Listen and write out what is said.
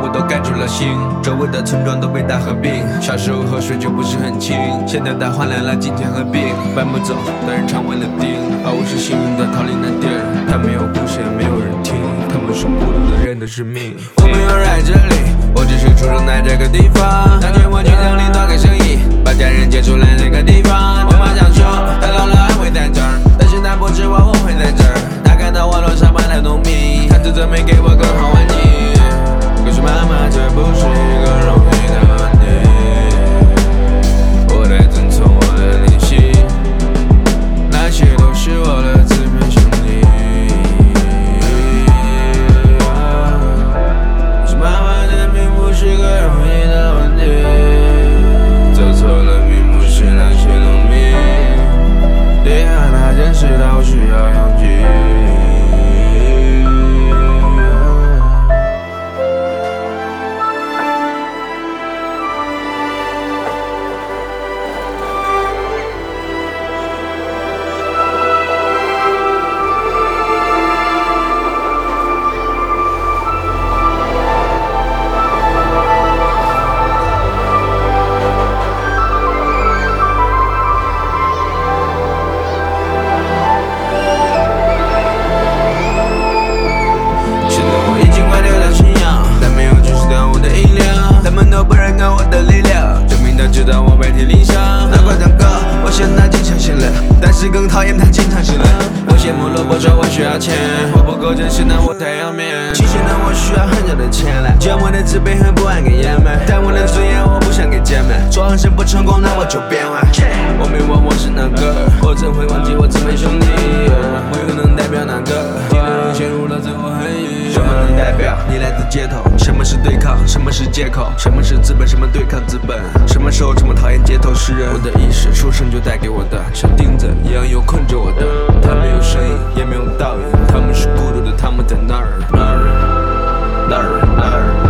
部都盖住了心，周围的村庄都被大河并。小时候喝水就不是很清，现在大换来了金钱和病。搬不走的人常为了盯，而我是幸运的逃离那地儿。他没有故事，也没有人听，他们说孤独的人的是命。我没有在这里，我只是出生在这个地方。当年我去城里做个生意，把家人接出来那个地方。我妈想说，他老了还会在这儿，但是他不指望我会在这儿。他看到我路上搬来农民，他自责没给我更好环境。可是妈妈，这不是一个容易的问题，我得遵从我的内心，那些都是我的姊妹兄弟。可是妈妈，这并不是个容易的问题，走错了并不是那些农民，离开那件事都需要勇气。知道我背体理想，难怪堂哥，我现在经常心累，但是更讨厌他经常心累。我羡慕萝卜说我需要钱，我不够真实，那我太要面。期限的我需要很久的钱来，将我的自卑和不安给掩埋，但我的尊严我不想给贱卖。做好事不成功，那我就变坏。我没忘我是哪个，我怎会忘记我姊妹兄弟？我又能代表哪个？听的人陷入了自我黑影。什么能代表你来自街头？什么是对抗？什么是借口？什么是资本？什么对抗资本？什么时候这么讨厌街头诗人？我的意识出生就带给我的，像钉子一样又困着我的。它没有声音，也没有倒影，他们是孤独的，他们在那儿。